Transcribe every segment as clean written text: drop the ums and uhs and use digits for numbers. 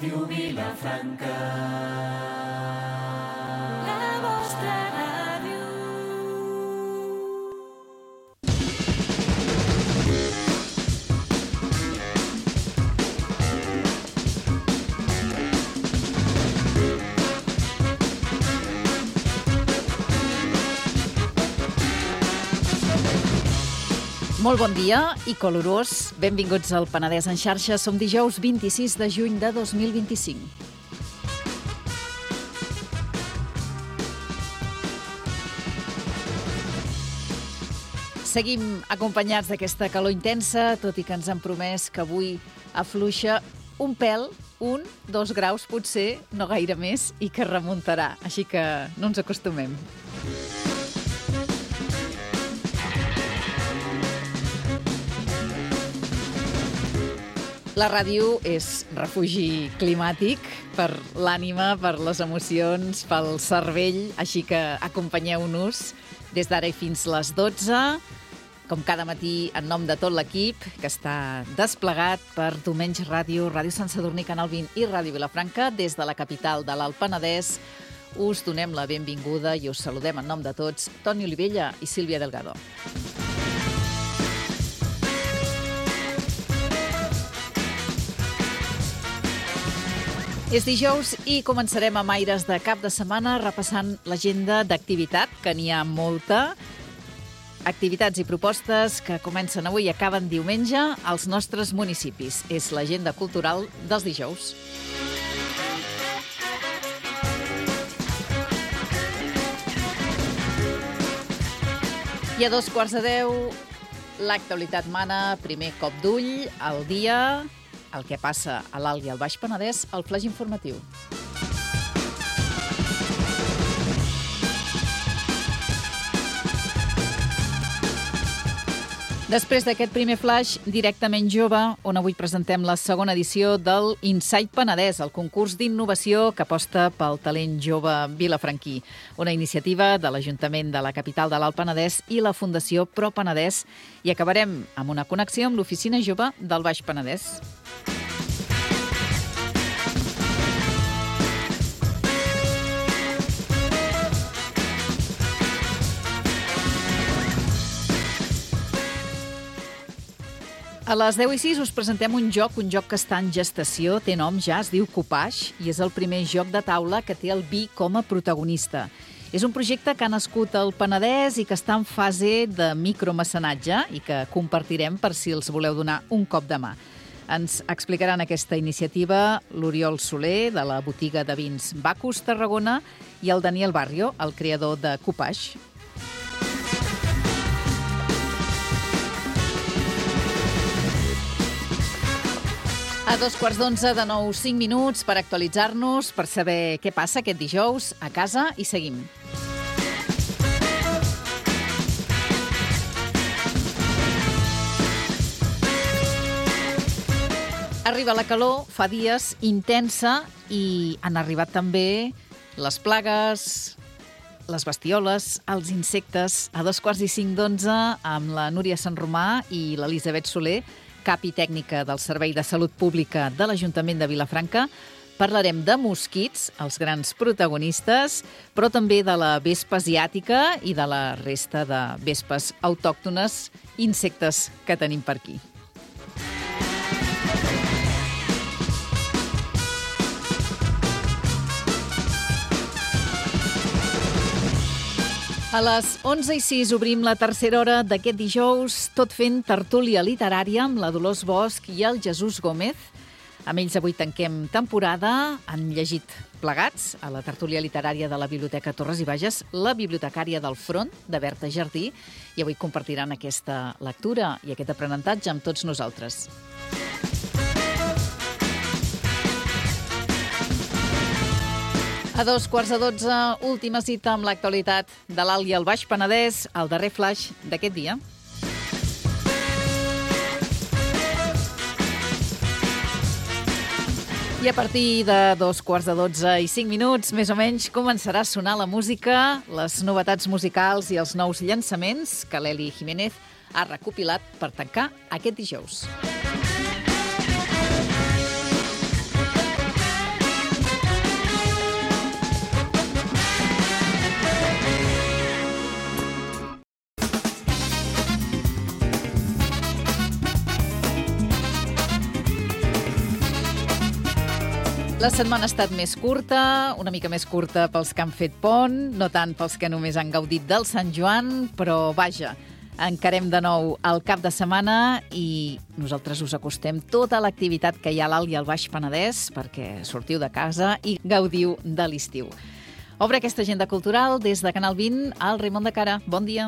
Ràdio Vilafranca. La vostra ràdio. Molt bon dia i calorós. Benvinguts al Penedès en xarxa. Som dijous 26 de juny de 2025. Seguim acompanyats d'aquesta calor intensa, tot i que ens han promès que avui afluixa un pèl, 1-2 graus potser, no gaire més, i que remuntarà. Així que no ens acostumem. La ràdio és refugi climàtic per l'ànima, per les emocions, pel cervell, així que acompanyeu-nos des d'ara i fins les 12, com cada matí en nom de tot l'equip que està desplegat per Diumenge Ràdio, Ràdio Sant Sadurní, Canal 20 i Ràdio Vilafranca. Des de la capital de l'Alt Penedès us donem la benvinguda i us saludem en nom de tots Toni Olivella i Sílvia Delgado. És dijous i començarem amb aires de cap de setmana repassant l'agenda d'activitat, que n'hi ha molta. Activitats i propostes que comencen avui i acaben diumenge als nostres municipis. És l'agenda cultural dels dijous. I a 9:45, l'actualitat mana, primer cop d'ull al dia, el que passa a l'Alt i al Baix Penedès, el flaix informatiu. Després d'aquest primer flaix, directament jove, on avui presentem la segona edició del Insight Penedès, el concurs d'innovació que aposta pel talent jove vilafranquí. Una iniciativa de l'Ajuntament de la capital de l'Alt Penedès i la Fundació Pro Penedès. I acabarem amb una connexió amb l'Oficina Jove del Baix Penedès. A les 10:06 us presentem un joc que està en gestació, té nom ja, es diu Copaix, i és el primer joc de taula que té el vi com a protagonista. És un projecte que ha nascut al Penedès i que està en fase de micromecenatge i que compartirem per si els voleu donar un cop de mà. Ens explicaran aquesta iniciativa l'Oriol Soler, de la botiga de vins Bacus Tarragona, i el Daniel Barrio, el creador de Copaix. A 9:45, de nou 5 minuts per actualitzar-nos, per saber què passa aquest dijous a casa, i seguim. Arriba la calor, fa dies, intensa, i han arribat també les plagues, les bestioles, els insectes. A 9:45 amb la Núria Sant Romà i l'Elisabet Soler, cap i tècnica del Servei de Salut Pública de l'Ajuntament de Vilafranca, parlarem de mosquits, els grans protagonistes, però també de la vespa asiàtica i de la resta de vespes autòctones, insectes que tenim per aquí. A les 11:06 obrim la tercera hora d'aquest dijous, tot fent tertúlia literària amb la Dolors Bosch i el Jesús Gómez. Amb ells avui tanquem temporada. Han llegit plegats a la tertúlia literària de la Biblioteca Torres i Bages, La bibliotecària del front, de Berta Jardí, i avui compartiran aquesta lectura i aquest aprenentatge amb tots nosaltres. A 9:45, última cita amb l'actualitat de l'Alt i el Baix Penedès, el darrer flaix d'aquest dia. I a partir de 9:45, més o menys, començarà a sonar la música, les novetats musicals i els nous llançaments que l'Eli Jiménez ha recopilat per tancar aquest dijous. La setmana ha estat més curta, una mica més curta pels que han fet pont, no tant pels que només han gaudit del Sant Joan, però vaja, encarem de nou el cap de setmana i nosaltres us acostem tota l'activitat que hi ha a l'Alt i al Baix Penedès perquè sortiu de casa i gaudiu de l'estiu. Obre aquesta agenda cultural des de Canal 20 al Raimon de Cara. Bon dia.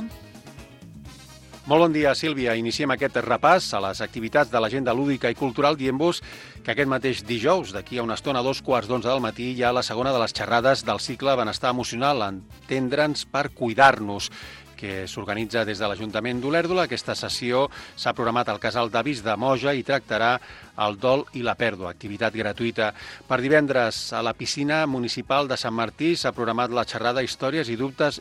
Molt bon dia, Sílvia. Iniciem aquest repàs a les activitats de l'agenda lúdica i cultural dient-vos que aquest mateix dijous, d'aquí a una estona, a 2:15 del matí, hi ha la segona de les xerrades del cicle Benestar Emocional, Entendre'ns per cuidar-nos, que s'organitza des de l'Ajuntament d'Olèrdola. Aquesta sessió s'ha programat al Casal d'Avis de Moja i tractarà el dol i la pèrdua, activitat gratuïta. Per divendres, a la piscina municipal de Sant Martí s'ha programat la xerrada Històries i dubtes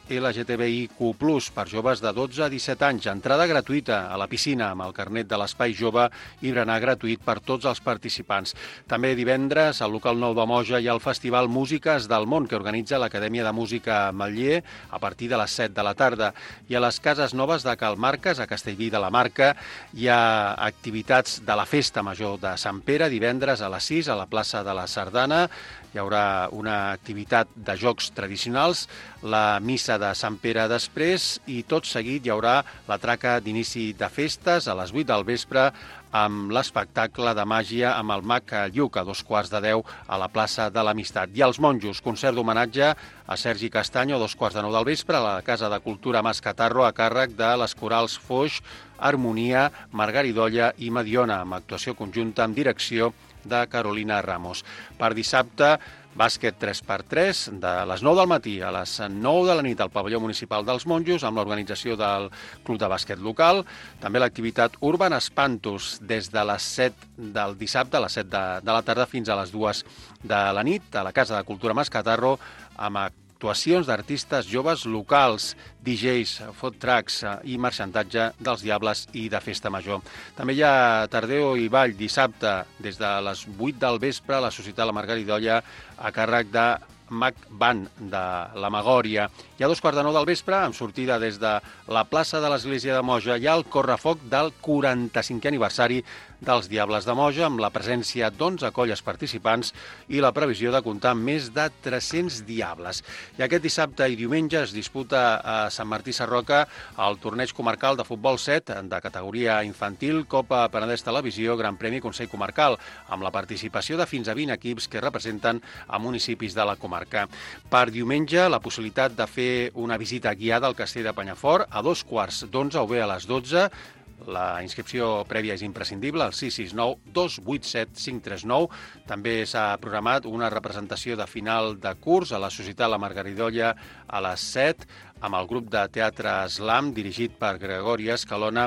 LGTBIQ+, per joves de 12 a 17 anys. Entrada gratuïta a la piscina amb el carnet de l'Espai Jove i berenar gratuït per tots els participants. També divendres, al local nou de Moja hi ha el Festival Músiques del Món, que organitza l'Acadèmia de Música Matller a partir de les 7 de la tarda. I a les Cases Noves de Cal Marques, a Castellví de la Marca, hi ha activitats de la Festa Major de Sant Pere, divendres a les 6 a la plaça de la Sardana. Hi haurà una activitat de jocs tradicionals, la missa de Sant Pere després i tot seguit hi haurà la traca d'inici de festes a les 8 del vespre amb l'espectacle de màgia amb el mag Lluc a 9:15 a la plaça de l'Amistat. I els monjos, concert d'homenatge a Sergi Castanyo a 9:45 del vespre a la Casa de Cultura Mas Catarro a càrrec de les corals Foix, Harmonia, Margaridolla i Mediona, amb actuació conjunta amb direcció de Carolina Ramos. Per dissabte, bàsquet 3x3 de les 9 del matí a les 9 de la nit al pavelló municipal dels Monjos amb l'organització del Club de Bàsquet local. També l'activitat Urban Espantos des de les 7 del dissabte a les 7 de la tarda fins a les 2 de la nit a la Casa de Cultura Mas Catarro amb actuacions d'artistes joves locals, DJs, food trucks i marxantatge dels Diables i de Festa Major. També hi ha tardeo i ball dissabte des de les 8 del vespre a la Societat La Margaridolla a càrrec de Mag Band de la Magòria. I a 2:15 del vespre, amb sortida des de la plaça de l'Església de Moja, hi ha el correfoc del 45è aniversari dels Diables de Moja, amb la presència d'11 colles participants i la previsió de comptar amb més de 300 diables. I aquest dissabte i diumenge es disputa a Sant Martí Sarroca el torneig comarcal de futbol 7 de categoria infantil, Copa Penedès Televisió, Gran Premi Consell Comarcal, amb la participació de fins a 20 equips que representen a municipis de la comarca. Per diumenge, la possibilitat de fer una visita guiada al castell de Penyafort a 2:15 o bé a les 12. La inscripció prèvia és imprescindible, al 669 287 539. També s'ha programat una representació de final de curs a la Societat La Margaridolla a les 7, amb el grup de teatre Slam, dirigit per Gregori Escalona.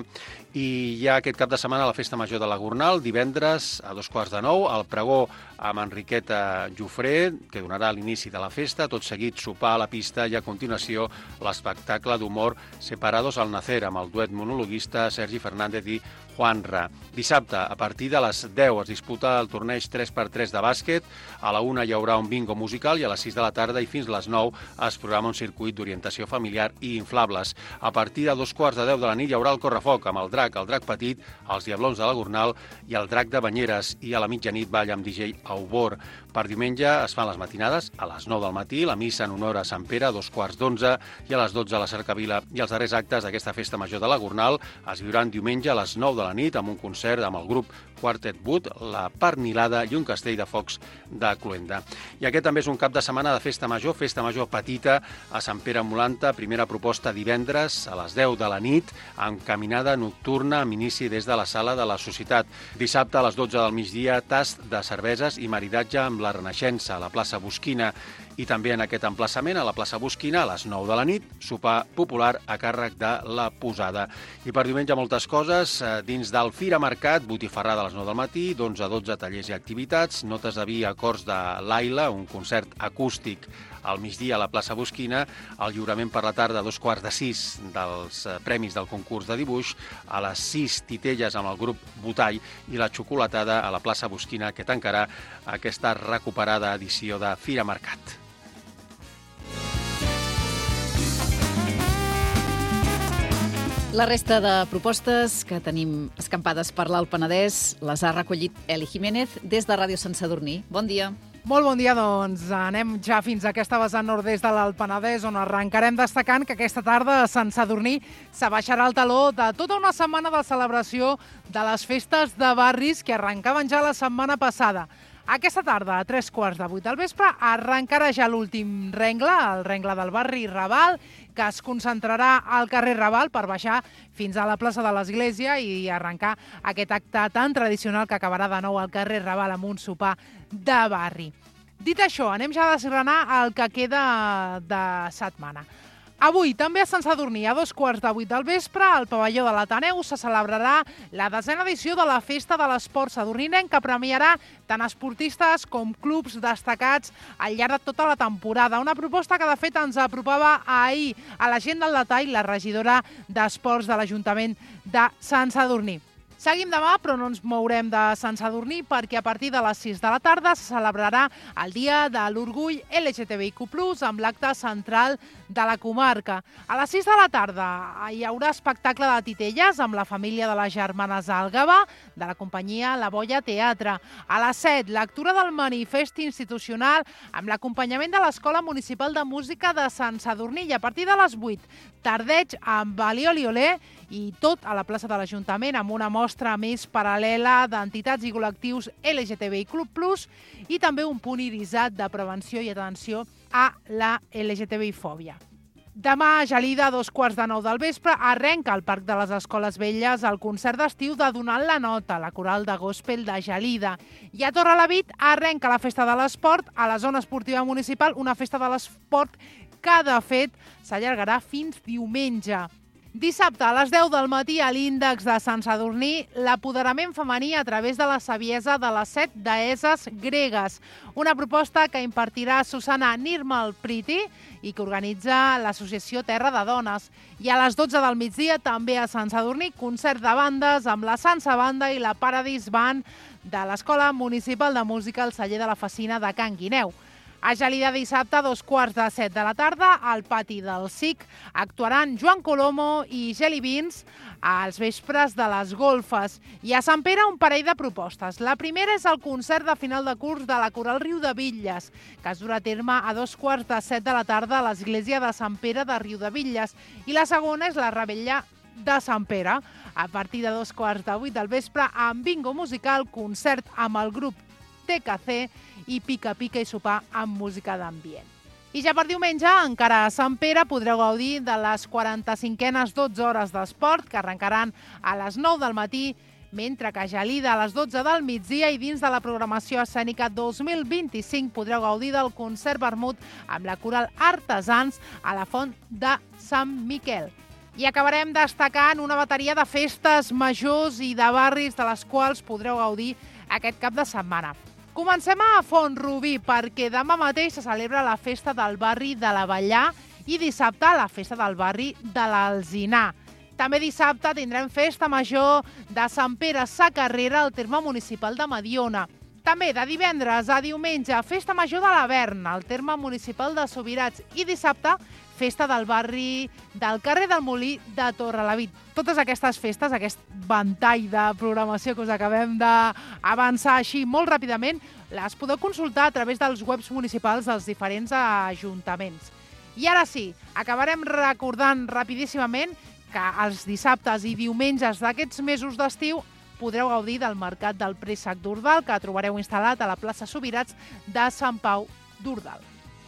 I hi ha aquest cap de setmana la Festa Major de la Gornal, divendres a 2:15, el pregó amb Enriqueta Jofré, que donarà l'inici de la festa, tot seguit sopar a la pista i a continuació l'espectacle d'humor Separados al Nacer, amb el duet monologuista Sergi Fernández i Juanra. Dissabte, a partir de les 10, es disputa el torneig 3x3 de bàsquet. A la 1 hi haurà un bingo musical i a les 6 de la tarda i fins a les 9 es programa un circuit d'orientació familiar i inflables. A partir de 2:15 de la nit hi haurà el correfoc amb el drac petit, els Diablons de la Gornal i el drac de Banyeres, i a la mitjanit ball amb DJ Aubor. Per diumenge es fan les matinades a les 9 del matí, la missa en honor a Sant Pere a 2:15 i a les 12 a la Cercavila. I els darrers actes d'aquesta Festa Major de la Gornal es viuran diumenge a les 9 de la nit amb un concert amb el grup Quartet Boot, la Pernilada i un castell de focs de Cluenda. I aquest també és un cap de setmana de Festa Major petita a Sant Pere Molanta. Primera proposta divendres a les 10 de la nit amb caminada nocturna amb inici des de la sala de la Societat. Dissabte a les 12 del migdia, tast de cerveses i maridatge amb la Renaixença a la plaça Bosquina. I també en aquest emplaçament, a la plaça Bosquina, a les 9 de la nit, sopar popular a càrrec de la Posada. I per diumenge moltes coses, dins del Fira Mercat, botifarrada a les 9 del matí, d'11 a 12 tallers i activitats, notes de vi a cors de l'Aila, un concert acústic al migdia a la plaça Bosquina, el lliurament per la tarda a 5:45 dels premis del concurs de dibuix, a les 6 titelles amb el grup Botall i la xocolatada a la plaça Bosquina, que tancarà aquesta recuperada edició de Fira Mercat. La resta de propostes que tenim escampades per l'Alt Penedès les ha recollit Eli Jiménez des de Ràdio Sant Sadurní. Bon dia. Molt bon dia, doncs. Anem ja fins a aquesta vessant nord-est de l'Alt Penedès, on arrencarem destacant que aquesta tarda a Sant Sadurní s'abaixarà el taló de tota una setmana de celebració de les festes de barris que arrencaven ja la setmana passada. Aquesta tarda, a 7:45 del vespre, arrencarà ja l'últim rengle, el rengle del barri Raval, que es concentrarà al carrer Raval per baixar fins a la plaça de l'Església i arrencar aquest acte tan tradicional que acabarà de nou al carrer Raval amb un sopar de barri. Dit això, anem ja a desgranar el que queda de setmana. Avui, també a Sant Sadurní, a 7:15 del vespre, al pavelló de l'Ateneu se celebrarà la 10a edició de la Festa de l'Esport Sadurninenc, que premiarà tant esportistes com clubs destacats al llarg de tota la temporada. Una proposta que, de fet, ens apropava ahir a la gent del detall la regidora d'Esports de l'Ajuntament de Sant Sadurní. Seguim demà, però no ens mourem de Sant Sadurní perquè a partir de les 6 de la tarda se celebrarà el Dia de l'Orgull LGTBIQ+, amb l'acte central de la comarca. A les 6 de la tarda hi haurà espectacle de titelles amb la família de les germanes Àlgava, de la companyia La Boia Teatre. A les 7, lectura del manifest institucional amb l'acompanyament de l'Escola Municipal de Música de Sant Sadurní. I a partir de les 8, tardeig amb Alioli Olé i tot a la plaça de l'Ajuntament amb una mostra més paral·lela d'entitats i col·lectius LGTBIQ+, i també un punt irisat de prevenció i atenció a la LGTBI-fòbia. Demà, a Gelida, a 8:45 del vespre, arrenca al Parc de les Escoles Velles el concert d'estiu de Donant la Nota, la coral de gospel de Gelida. I a Torrelavit arrenca la Festa de l'Esport a la zona esportiva municipal, una festa de l'esport que, de fet, s'allargarà fins diumenge. Dissabte, a les 10 del matí, a l'Índex de Sant Sadurní, l'apoderament femení a través de la saviesa de les 7 deesses gregues. Una proposta que impartirà Susana Nirmal-Priti i que organitza l'Associació Terra de Dones. I a les 12 del migdia, també a Sant Sadurní, concert de bandes amb la Sansa Banda i la Paradis Band de l'Escola Municipal de Música al celler de la Facina de Can Guineu. A Gelida, dissabte, a 7:15 de la tarda, al pati del SIC, actuaran Joan Colomo i Geli Beans als vespres de les golfes. I a Sant Pere, un parell de propostes. La primera és el concert de final de curs de la Coral Riudebitlles, que es durà a terme a 7:15 de la tarda a l'Església de Sant Pere de Riudebitlles. I la segona és la Revetlla de Sant Pere, a partir de 7:15 del vespre, amb bingo musical, concert amb el grup TKC i pica-pica i sopar amb música d'ambient. I ja per diumenge, encara a Sant Pere, podreu gaudir de les 45enes 12 hores d'esport que arrencaran a les 9 del matí, mentre que a Gelida a les 12 del migdia i dins de la programació escènica 2025 podreu gaudir del concert vermut amb la coral Artesans a la Font de Sant Miquel. I acabarem destacant una bateria de festes majors i de barris de les quals podreu gaudir aquest cap de setmana. Comencem a Font-rubí perquè demà mateix se celebra la festa del barri de l'Avellà i dissabte la festa del barri de l'Alzinar. També dissabte tindrem festa major de Sant Pere Sacarrera al terme municipal de Mediona. També de divendres a diumenge, festa major de l'Avern, al terme municipal de Subirats. I dissabte, festa del barri del carrer del Molí de Torrelavit. Totes aquestes festes, aquest ventall de programació que us acabem d'avançar així molt ràpidament, les podeu consultar a través dels webs municipals dels diferents ajuntaments. I ara sí, acabarem recordant rapidíssimament que els dissabtes i diumenges d'aquests mesos d'estiu podreu gaudir del Mercat del Préssec d'Ordal, que trobareu instal·lat a la plaça Subirats de Sant Pau d'Ordal.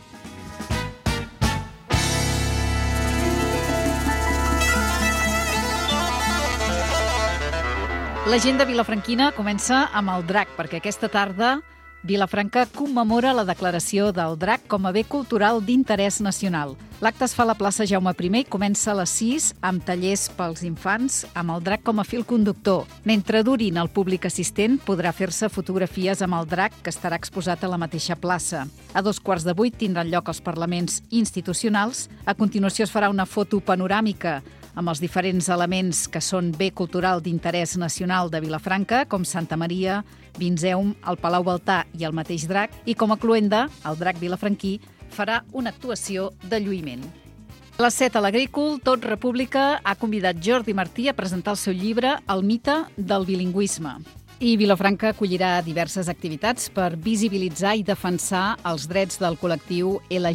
L'agenda vilafranquina comença amb el drac, perquè aquesta tarda Vilafranca commemora la declaració del drac com a bé cultural d'interès nacional. L'acte es fa a la plaça Jaume I i comença a les 6 amb tallers pels infants amb el drac com a fil conductor. Mentre durin, el públic assistent podrà fer-se fotografies amb el drac que estarà exposat a la mateixa plaça. A 7:15 tindran lloc els parlaments institucionals. A continuació es farà una foto panoràmica amb els diferents elements que són bé cultural d'interès nacional de Vilafranca, com Santa Maria, Vinzeum, el Palau Baltà i el mateix drac, i com a cluenda, el drac vilafranquí farà una actuació de lluïment. A les 7 a l'Agrícol, Tot República ha convidat Jordi Martí a presentar el seu llibre El mite del bilingüisme. I Vilafranca acollirà diverses activitats per visibilitzar i defensar els drets del col·lectiu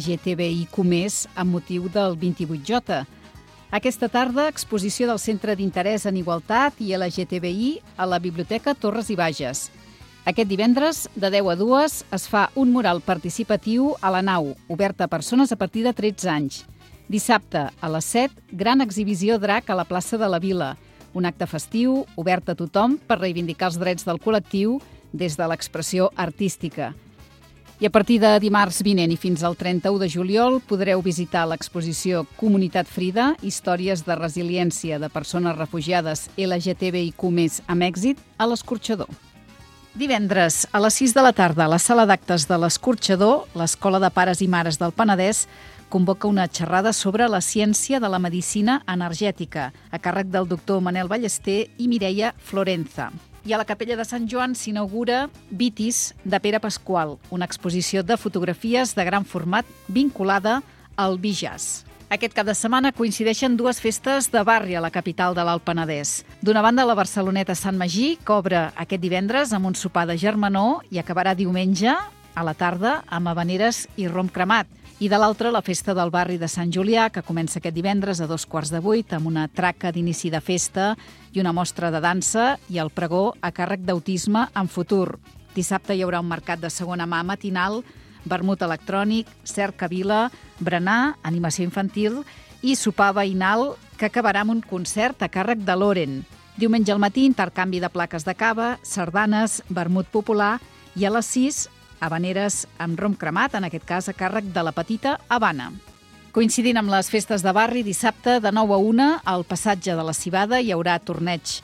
LGTBIQ+, amb motiu del 28J. Aquesta tarda, exposició del Centre d'Interès en Igualtat i LGTBI a la Biblioteca Torres i Bages. Aquest divendres, de 10 a 2, es fa un mural participatiu a la nau, oberta a persones a partir de 13 anys. Dissabte, a les 7, gran exhibició drac a la plaça de la Vila. Un acte festiu, obert a tothom per reivindicar els drets del col·lectiu des de l'expressió artística. I a partir de dimarts vinent i fins al 31 de juliol podreu visitar l'exposició Comunitat Frida, històries de resiliència de persones refugiades LGTBIQ+ amb èxit a l'Escorxador. Divendres, a les 6 de la tarda, a la sala d'actes de l'Escorxador, l'Escola de Pares i Mares del Penedès convoca una xerrada sobre la ciència de la medicina energètica, a càrrec del doctor Manel Ballester i Mireia Florenza. I a la Capella de Sant Joan s'inaugura Vitis, de Pere Pasqual, una exposició de fotografies de gran format vinculada al bijàs. Aquest cap de setmana coincideixen dues festes de barri a la capital de l'Alt Penedès. D'una banda, la Barceloneta Sant Magí, que obre aquest divendres amb un sopar de germanor i acabarà diumenge a la tarda amb habaneres i rom cremat. I de l'altra, la festa del barri de Sant Julià, que comença aquest divendres a 7:15 amb una traca d'inici de festa i una mostra de dansa i el pregó a càrrec d'Autisme en Futur. Dissabte hi haurà un mercat de segona mà matinal, vermut electrònic, cerca vila, berenar, animació infantil i sopar veïnal que acabarà amb un concert a càrrec de Loren. Diumenge al matí, intercanvi de plaques de cava, sardanes, vermut popular i a les 6 habaneres amb rom cremat, en aquest cas a càrrec de la Petita Habana. Coincidint amb les festes de barri, dissabte de 9 a 1 al passatge de la Civada hi haurà torneig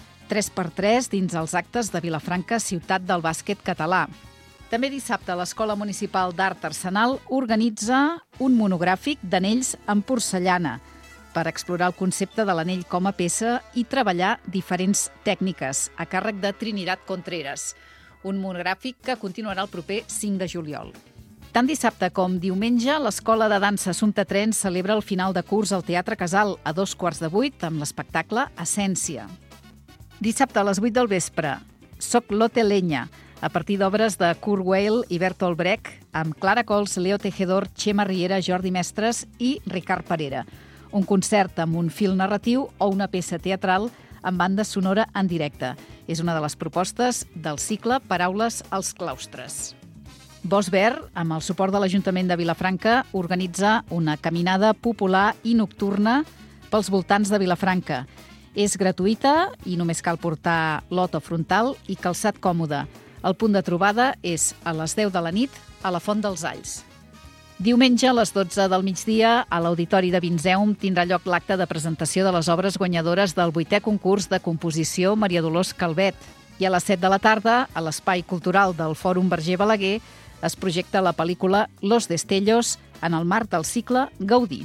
3x3 dins els actes de Vilafranca, ciutat del bàsquet català. També dissabte l'Escola Municipal d'Art Arsenal organitza un monogràfic d'anells en porcellana per explorar el concepte de l'anell com a peça i treballar diferents tècniques a càrrec de Trinidad Contreras. Un monogràfic que continuarà el proper 5 de juliol. Tant dissabte com diumenge, l'Escola de Dansa Assumpta Tren celebra el final de curs al Teatre Casal a 7:15 amb l'espectacle Essència. Dissabte a les 8 del vespre, Soc Lotte Lenya, a partir d'obres de Kurt Weill i Bertolt Brecht, amb Clara Cols, Leo Tejedor, Txema Riera, Jordi Mestres i Ricard Parera. Un concert amb un fil narratiu o una peça teatral amb banda sonora en directe. És una de les propostes del cicle Paraules als claustres. Bosc Verd, amb el suport de l'Ajuntament de Vilafranca, organitza una caminada popular i nocturna pels voltants de Vilafranca. És gratuïta i només cal portar loto frontal i calçat còmode. El punt de trobada és a les 10 de la nit a la Font dels Alls. Diumenge, a les 12 del migdia, a l'Auditori de Vinzeum tindrà lloc l'acte de presentació de les obres guanyadores del 8è concurs de composició Maria Dolors Calvet. I a les 7 de la tarda, a l'Espai Cultural del Fòrum Verger Balaguer, es projecta la pel·lícula Los Destellos en el marc del cicle Gaudí.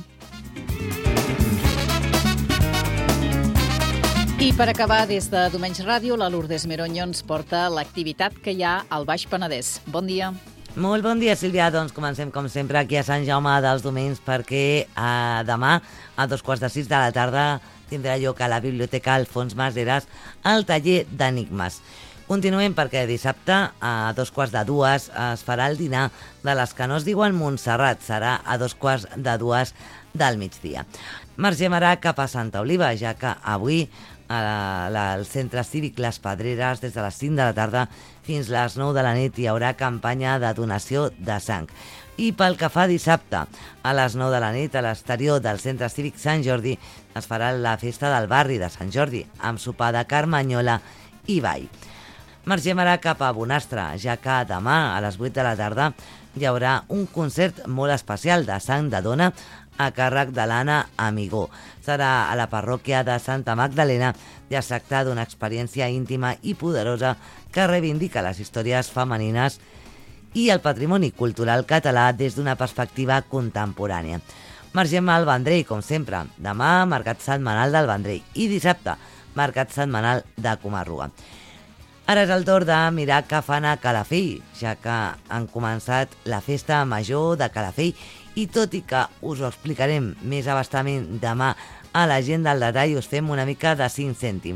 I per acabar, des de Domenys Ràdio, la Lourdes Meronyo ens porta l'activitat que hi ha al Baix Penedès. Bon dia. Molt bon dia, Sílvia. Doncs comencem, com sempre, aquí a Sant Jaume dels Domenys, perquè demà, a 5:15 de la tarda, tindrà lloc a la Biblioteca Alfons Maseras el taller d'enigmes. Continuem perquè dissabte, a 2:15, es farà el dinar de les que no es diuen Montserrat. Serà a 2:15 del migdia. Margem ara cap a Santa Oliva, ja que avui al Centre Cívic Les Pedreres, des de les 5 de la tarda fins les 9 de la nit, hi haurà campanya de donació de sang. I pel que fa dissabte, a les 9 de la nit, a l'exterior del Centre Cívic Sant Jordi, es farà la festa del barri de Sant Jordi, amb sopar de carmanyola i ball. Marxem ara cap a Bonastre, ja que demà, a les 8 de la tarda, hi haurà un concert molt especial de sang de dona a càrrec de l'Anna Amigó. Serà a la parròquia de Santa Magdalena i es tracta d'una experiència íntima i poderosa que reivindica les històries femenines i el patrimoni cultural català des d'una perspectiva contemporània. Margem al Vendrell, com sempre. Demà, mercat setmanal del Vendrell i dissabte, mercat setmanal de Comarruga. Ara és el torn de mirar què fan a Calafell, ja que han començat la festa major de Calafell i tot i que us ho explicarem més abastament demà a la gent del detall, us fem una mica de 5 cèntims.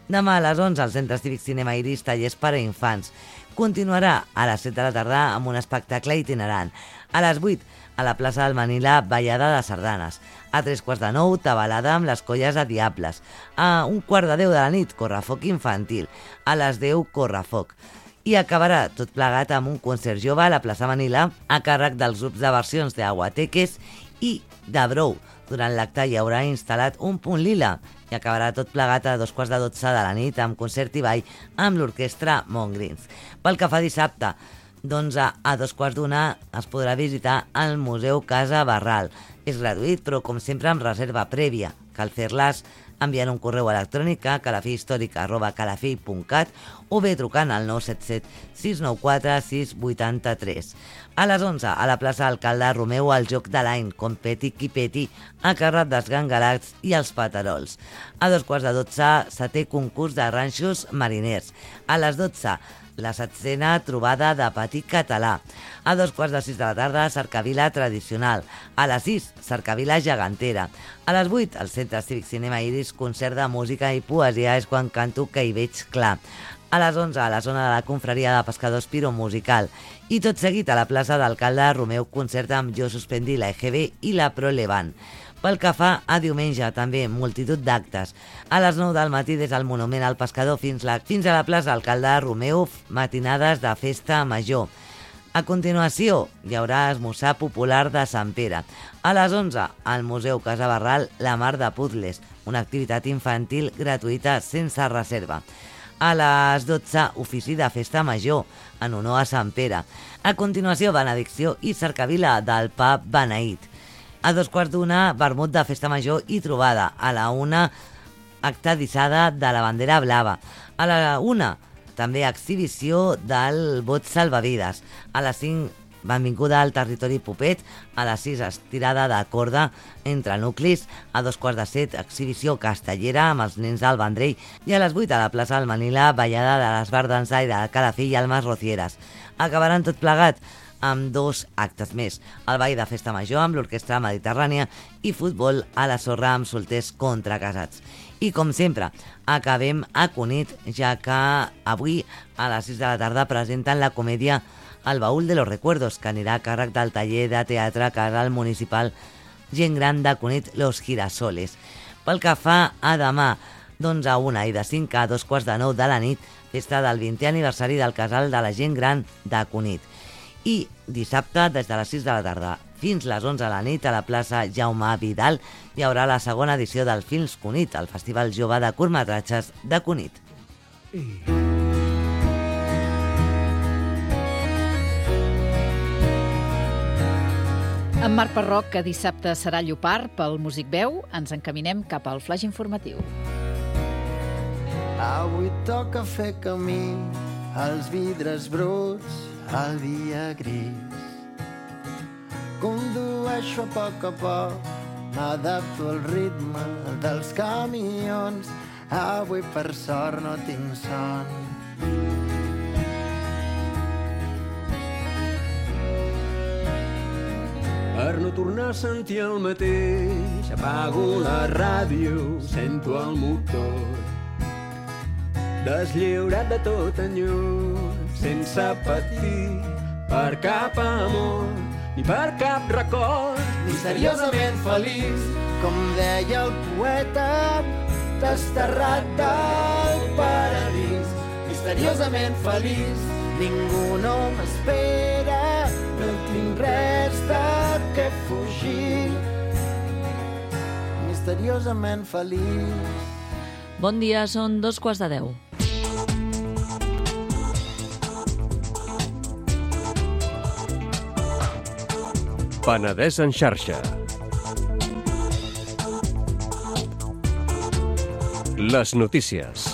Demà a les 11 al Centre Cívic Cinema Iris, tallers per a infants. Continuarà a les 7 de la tarda amb un espectacle itinerant. A les 8, a la plaça del Manila, ballada de sardanes. A 8:45, tabalada amb les colles de Diables. A 9:45 de la nit, correfoc infantil. A les 10, correfoc. I acabarà tot plegat amb un concert jove a la plaça Manila a càrrec dels grups de versions d'Aguateques i de Brou. Durant l'acte hi haurà instal·lat un punt lila i acabarà tot plegat a 2:12 de la nit amb concert i ball amb l'orquestra Montgrins. Pel que fa dissabte, d'11 a 2:15 es podrà visitar el Museu Casa Barral. És gratuït, però com sempre amb reserva prèvia. Cal fer-les enviant un correu electrònic a calafihistòrica@calafell.cat o bé trucant al 977 694 683. A les 11, a la plaça Alcalde Romeu, el joc de l'any, Competi qui peti, a càrrec dels Gangalats i els Paterols. A 2:15, setè concurs de ranxos mariners. A les 12, la 7a trobada de patí català. A 2:45 de la tarda, cercavila tradicional. A les 6, cercavila gegantera. A les 8, al Centre Cívic Cinema Iris, concert de música i poesia És quan canto que hi veig clar. A les 11, a la zona de la confraria de pescadors piromusical. I tot seguit a la plaça d'Alcalde Romeu, concert amb Jo suspendí la EGB i la ProLevant. Pel que fa a diumenge, també multitud d'actes. A les 9 del matí, des del Monument al Pescador fins a la plaça Alcalde Romeu, matinades de festa major. A continuació, hi haurà esmorzar popular de Sant Pere. A les 11, al Museu Casa Barral, la Mar de Puzles, una activitat infantil gratuïta sense reserva. A les 12, ofici de festa major, en honor a Sant Pere. A continuació, benedicció i cercavila del pub Beneït. A 2:15, vermut de festa major i trobada. A la 1, acte d'hissada de la bandera blava. A la 1, també exhibició del bot salvavides. A les 5, benvinguda al territori Popet. A les 6, estirada de corda entre nuclis. A 2:15, exhibició castellera amb els nens del Vendrell. I a les 8, a la plaça del Manila, ballada de l'Esbar d'Ençà i de Calafell i Almes Rocieres. Acabaran tot plegat amb 2 actes més. El ball de festa major amb l'Orquestra Mediterrània i futbol a la sorra amb solters contra casats. I com sempre, acabem a Cunit, ja que avui a les 6 de la tarda presenten la comèdia El baúl de los recuerdos, que anirà a càrrec del taller de teatre casal municipal Gent Gran de Cunit, Los Girasoles. Pel que fa a demà, d'11 a 1 i de 5 a 2:15 de la nit, festa del 20è aniversari del casal de la Gent Gran de Cunit. I dissabte, des de les 6 de la tarda fins les 11 de la nit, a la plaça Jaume Vidal, hi haurà la segona edició del Films Cunit, el Festival Jove de Curtmetratges de Cunit. Amb Marc Parroc, que dissabte serà Llopart pel Músic Veu, ens encaminem cap al flaix informatiu. Avui toca fer camí als vidres bruts, al dia gris. Condueixo a poc, m'adapto al ritme dels camions. Avui per sort no tinc son. Per no tornar a sentir el mateix, apago la ràdio, sento el motor. Deslliurat de tot enyor, sense patir per cap amor, ni per cap record. Misteriosament feliç, com deia el poeta, desterrat del paradís. Misteriosament feliç, ningú no m'espera, no tinc res de què fugir. Misteriosament feliç. Bon dia, són 9:15. Penedès en xarxa. Les notícies.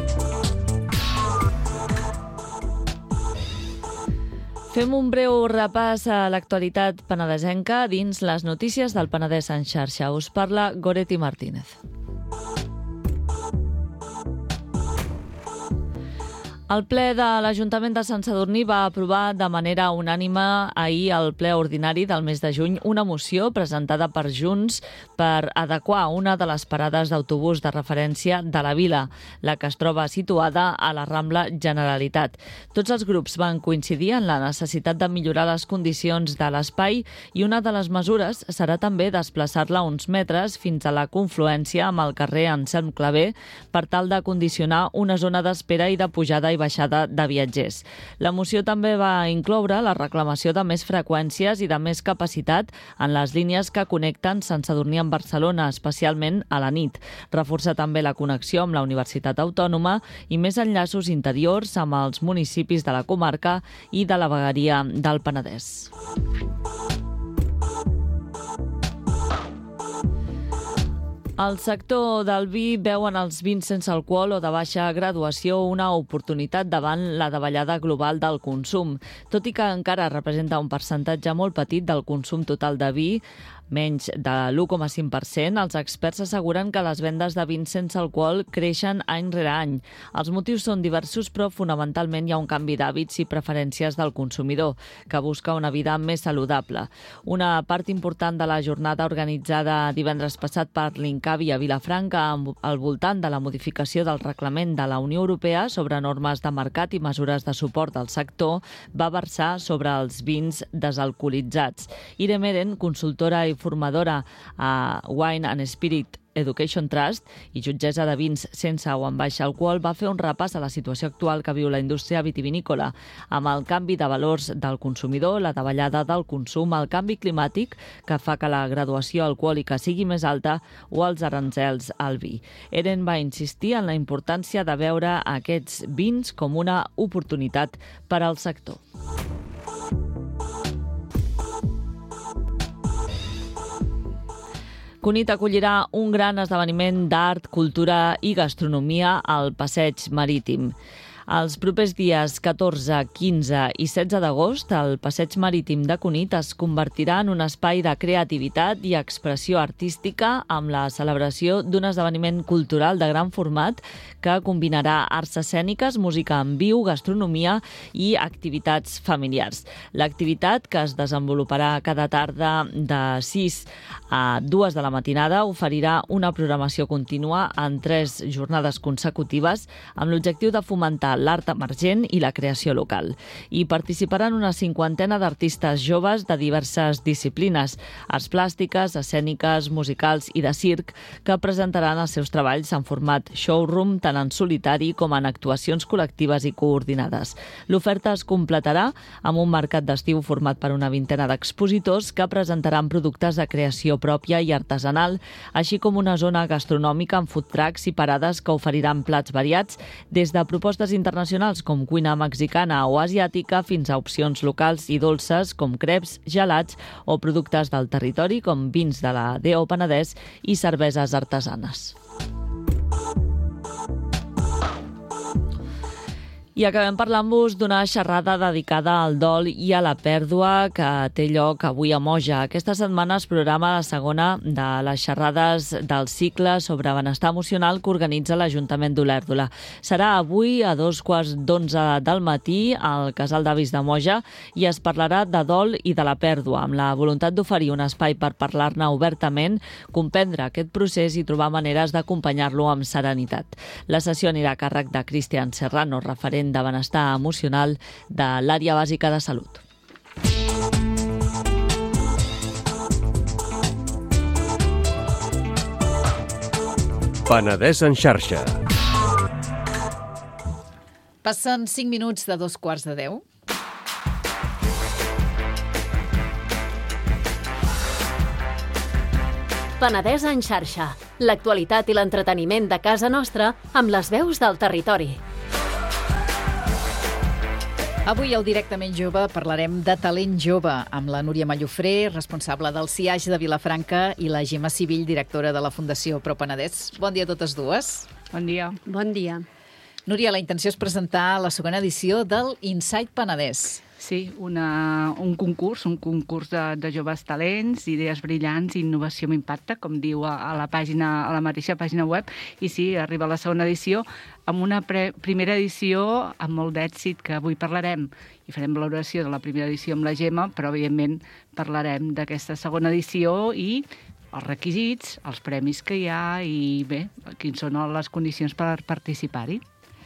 Fem un breu repàs a l'actualitat penedesenca dins les notícies del Penedès en xarxa. Us parla Goretti Martínez. El ple de l'Ajuntament de Sant Sadurní va aprovar de manera unànime ahir al ple ordinari del mes de juny una moció presentada per Junts per adequar una de les parades d'autobús de referència de la vila, la que es troba situada a la Rambla Generalitat. Tots els grups van coincidir en la necessitat de millorar les condicions de l'espai i una de les mesures serà també desplaçar-la uns metres fins a la confluència amb el carrer Anselm Clavé per tal de condicionar una zona d'espera i de pujada i baixada de viatgers. La moció també va incloure la reclamació de més freqüències i de més capacitat en les línies que connecten Sant Sadurní amb Barcelona, especialment a la nit. Reforça també la connexió amb la Universitat Autònoma i més enllaços interiors amb els municipis de la comarca i de la vegueria del Penedès. El sector del vi veu en els vins sense alcohol o de baixa graduació una oportunitat davant la davallada global del consum. Tot i que encara representa un percentatge molt petit del consum total de vi, menys de l'1,5%, els experts asseguren que les vendes de vins sense alcohol creixen any rere any. Els motius són diversos, però fonamentalment hi ha un canvi d'hàbits i preferències del consumidor, que busca una vida més saludable. Una part important de la jornada organitzada divendres passat per l'Incavi a Vilafranca al voltant de la modificació del reglament de la Unió Europea sobre normes de mercat i mesures de suport al sector va versar sobre els vins desalcoholitzats. Irene Eren, consultora i formadora a Wine and Spirit Education Trust i jutgessa de vins sense o amb baix alcohol, va fer un repàs a la situació actual que viu la indústria vitivinícola, amb el canvi de valors del consumidor, la davallada del consum, el canvi climàtic que fa que la graduació alcohòlica sigui més alta o els aranzels al vi. Eren va insistir en la importància de veure aquests vins com una oportunitat per al sector. Cunit acollirà un gran esdeveniment d'art, cultura i gastronomia al Passeig Marítim. Els propers dies 14, 15 i 16 d'agost, el Passeig Marítim de Cunit es convertirà en un espai de creativitat i expressió artística amb la celebració d'un esdeveniment cultural de gran format que combinarà arts escèniques, música en viu, gastronomia i activitats familiars. L'activitat, que es desenvoluparà cada tarda de 6 a 2 de la matinada, oferirà una programació contínua en 3 jornades consecutives amb l'objectiu de fomentar l'art emergent i la creació local. Hi participaran una 50ena d'artistes joves de diverses disciplines, arts plàstiques, escèniques, musicals i de circ, que presentaran els seus treballs en format showroom, tant en solitari com en actuacions col·lectives i coordinades. L'oferta es completarà amb un mercat d'estiu format per una 20ena d'expositors que presentaran productes de creació pròpia i artesanal, així com una zona gastronòmica amb food trucks i parades que oferiran plats variats, des de propostes internacionals com cuina mexicana o asiàtica fins a opcions locals i dolces com creps, gelats o productes del territori com vins de la DO Penedès i cerveses artesanes. I acabem parlant-vos d'una xerrada dedicada al dol i a la pèrdua que té lloc avui a Moja. Aquesta setmana es programa la segona de les xerrades del cicle sobre benestar emocional que organitza l'Ajuntament d'Olèrdola. Serà avui a 11:15 del matí al Casal d'Avis de Moja i es parlarà de dol i de la pèrdua, amb la voluntat d'oferir un espai per parlar-ne obertament, comprendre aquest procés i trobar maneres d'acompanyar-lo amb serenitat. La sessió anirà a càrrec de Cristian Serrano, referent de benestar emocional de l'àrea bàsica de salut. Penedès en xarxa. Passen 5 minuts de 9:15. Penedès en xarxa. L'actualitat i l'entreteniment de casa nostra amb les veus del territori. Avui al Directament Jove parlarem de talent jove amb la Núria Mallofré, responsable del CIAix de Vilafranca, i la Gemma Civill, directora de la Fundació Pro Penedès. Bon dia a totes dues. Bon dia. Bon dia. Núria, la intenció és presentar la segona edició del Inside Penedès. Sí, un concurs de joves talents, idees brillants i innovació amb impacte, com diu a la mateixa pàgina web. I sí, arriba la segona edició amb una primera edició amb molt d'èxit, que avui parlarem i farem valoració de la primera edició amb la Gemma, però evidentment parlarem d'aquesta segona edició i els requisits, els premis que hi ha i bé, quins són les condicions per participar-hi.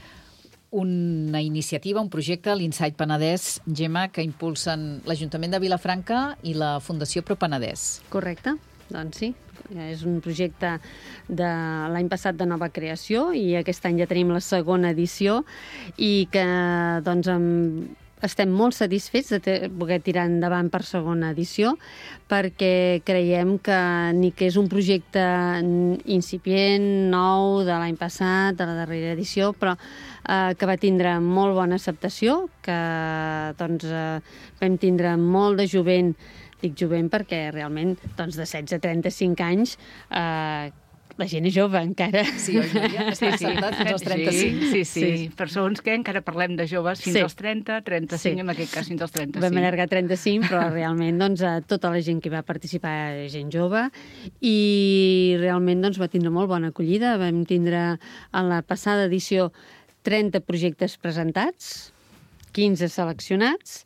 Una iniciativa, un projecte, l'Insight Penedès, Gemma, que impulsen l'Ajuntament de Vilafranca i la Fundació Pro Penedès. Correcte, doncs sí. És un projecte de l'any passat de nova creació i aquest any ja tenim la segona edició i que doncs estem molt satisfets de poder tirar endavant per segona edició perquè creiem que ni que és un projecte incipient, nou, de l'any passat, de la darrera edició, però que va tindre molt bona acceptació, que doncs, vam tindre molt de jovent, dic jovent perquè realment doncs, de 16 a 35 anys la gent és jove encara. Sí, oi, Núria? Està acceptat fins als 35. Sí. Per segons què, encara parlem de joves fins als 30, 35, en aquest cas fins als 35. Vam allargar 35, però realment doncs, tota la gent que va participar era gent jove i realment doncs, va tindre molt bona acollida. Vam tindre en la passada edició 30 projectes presentats, 15 seleccionats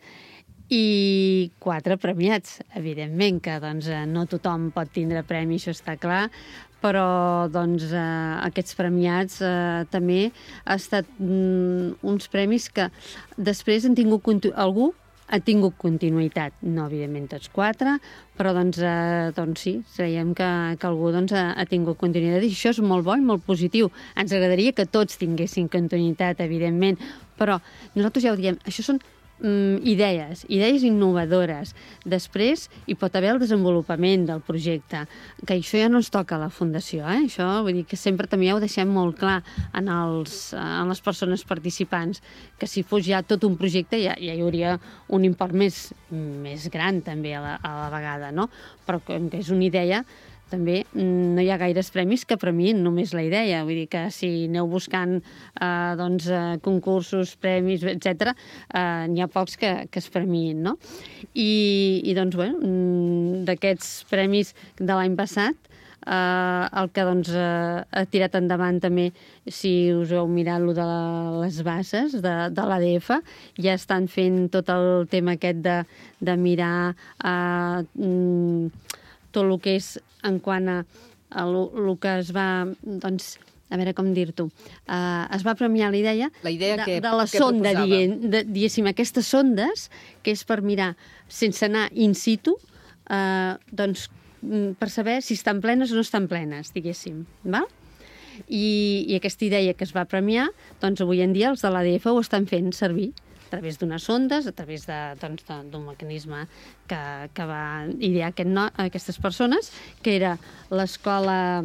i 4 premiats. Evidentment que doncs, no tothom pot tindre premi, això està clar, però doncs, aquests premiats també ha estat uns premis que després han tingut algú ha tingut continuïtat, no evidentment tots 4, però doncs sí, creiem que algú doncs, ha tingut continuïtat i això és molt bo i molt positiu. Ens agradaria que tots tinguessin continuïtat, evidentment, però nosaltres ja ho diem, això són idees innovadores. Després hi pot haver el desenvolupament del projecte, que això ja no ens toca a la Fundació, això vull dir que sempre també ja ho deixem molt clar en les persones participants, que si fos ja tot un projecte ja hi hauria un import més gran també a la vegada, no? Però com que és una idea, també no hi ha gaires premis que premien només la idea. Vull dir que si aneu buscant concursos, premis, etc., n'hi ha pocs que es premien, no? I doncs, bé, d'aquests premis de l'any passat, el que doncs, ha tirat endavant també, si us heu mirat lo de les bases de l'ADF, ja estan fent tot el tema aquest de mirar tot el que és en quant a el que es va, doncs, a veure com dir-t'ho, es va premiar la idea de la sonda, diguéssim, aquestes sondes, que és per mirar, sense anar in situ, doncs, per saber si estan plenes o no estan plenes, diguéssim, val? I aquesta idea que es va premiar, doncs avui en dia els de l'ADF ho estan fent servir a través d'unes sondes, a través d'un mecanisme que va idear aquestes persones, que era l'escola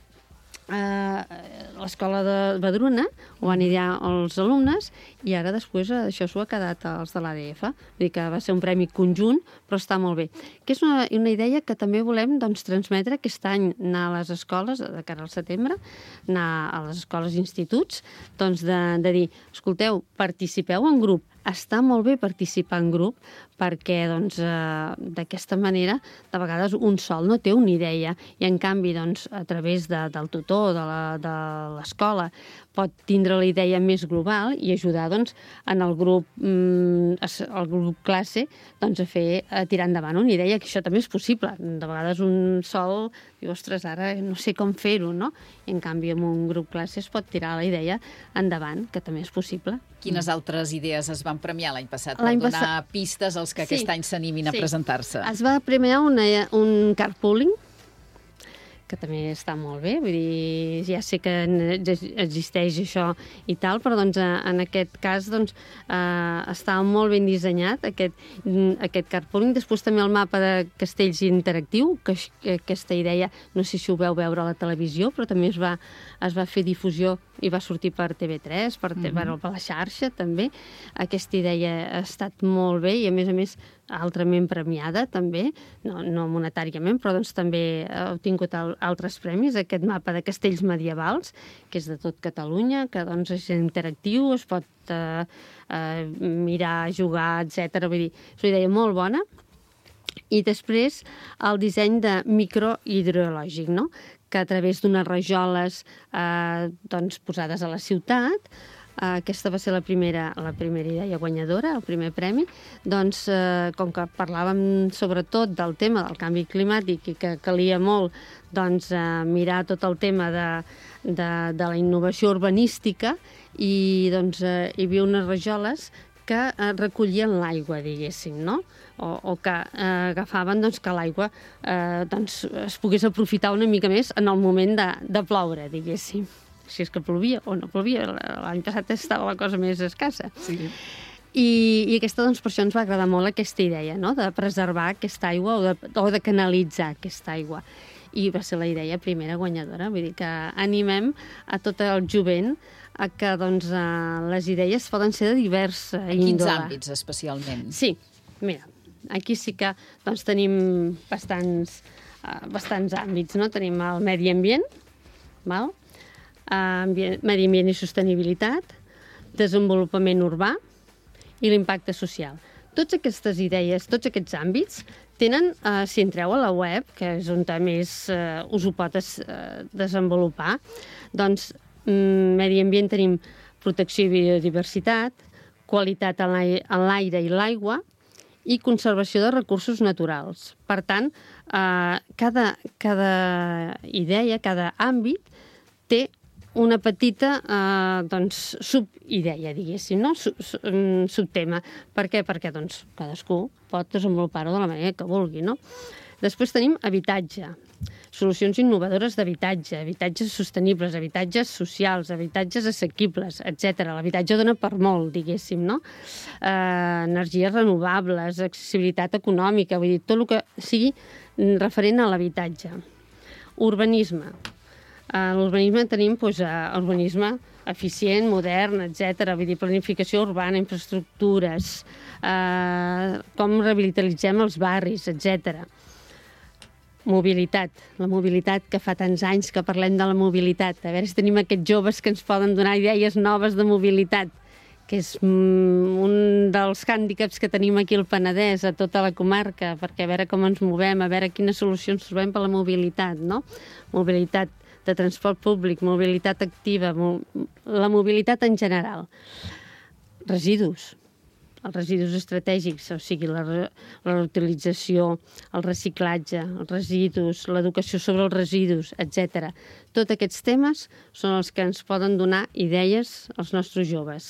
de Badruna, ho van idear els alumnes, i ara després això s'ho ha quedat als de l'ADF. Vull dir que va ser un premi conjunt, però està molt bé. Que és una idea que també volem transmetre aquest any, anar a les escoles, de cara al setembre, anar a les escoles i instituts, de dir, escolteu, participeu en grup, està molt bé participar en grup perquè d'aquesta manera de vegades un sol no té una idea i en canvi a través del tutor de l'escola pot tindre la idea més global i ajudar en el grup classe a tirar endavant una idea, que això també és possible. De vegades un sol diu, ostres, ara no sé com fer-ho, no? I en canvi amb un grup classe es pot tirar la idea endavant, que també és possible. Quines altres idees es van premiar l'any passat per donar pistes als que aquest any s'animin a presentar-se? Es va premiar un carpooling, que també està molt bé, vull dir, ja sé que existeix això i tal, però en aquest cas està molt ben dissenyat aquest carpooling. Després també el mapa de castells interactiu, que aquesta idea, no sé si ho veu veure a la televisió, però també es va fer difusió i va sortir per TV3, per la xarxa també. Aquesta idea ha estat molt bé i a més altrament premiada també, no monetàriament, però doncs també ha obtingut altres premis, aquest mapa de castells medievals, que és de tot Catalunya, que doncs és interactiu, es pot mirar, jugar, etc. Vull dir, és una idea molt bona. I després el disseny de microhidrològic, no? Que a través d'unes rajoles posades a la ciutat, aquesta va ser la primera idea guanyadora, el primer premi, doncs com que parlàvem sobretot del tema del canvi climàtic i que calia molt mirar tot el tema de la innovació urbanística i doncs hi havia unes rajoles que recollien l'aigua, diguéssim, no? O que agafaven que l'aigua es pogués aprofitar una mica més en el moment de ploure, diguéssim. Si és que plovia o no plovia. L'any passat estava la cosa més escassa. Sí. I aquesta, per això ens va agradar molt aquesta idea, no? De preservar aquesta aigua o de canalitzar aquesta aigua. I va ser la idea primera guanyadora. Vull dir que animem a tot el jovent a que les idees poden ser de diversa índole. En quins àmbits, especialment? Sí, mira, aquí sí que tenim bastants àmbits, no? Tenim el medi ambient, val? Medi ambient i sostenibilitat, desenvolupament urbà i l'impacte social. Totes aquestes idees, tots aquests àmbits, tenen, si entreu a la web, que és on més us ho pot desenvolupar, doncs medi ambient tenim protecció i biodiversitat, qualitat en l'aire i l'aigua i conservació de recursos naturals. Per tant, cada idea, cada àmbit té una petita subidea, diguéssim, no? Subtema. Per què? Perquè cadascú pot desenvolupar-ho de la manera que vulgui, no? Després tenim habitatge, solucions innovadores d'habitatge, habitatges sostenibles, habitatges socials, habitatges assequibles, etc. L'habitatge dona per molt, diguéssim, no? Energies renovables, accessibilitat econòmica, vull dir, tot el que sigui referent a l'habitatge. Urbanisme. A l'urbanisme tenim urbanisme eficient, modern, etc. Vull dir, planificació urbana, infraestructures, com revitalitzem els barris, etc. Mobilitat. La mobilitat, que fa tants anys que parlem de la mobilitat. A veure si tenim aquests joves que ens poden donar idees noves de mobilitat, que és un dels hàndicaps que tenim aquí al Penedès, a tota la comarca, perquè a veure com ens movem, a veure quines solucions trobem per la mobilitat, no? Mobilitat de transport públic, mobilitat activa, la mobilitat en general. Residus. Els residus estratègics, o sigui, la reutilització, el reciclatge, els residus, l'educació sobre els residus, etc. Tots aquests temes són els que ens poden donar idees als nostres joves.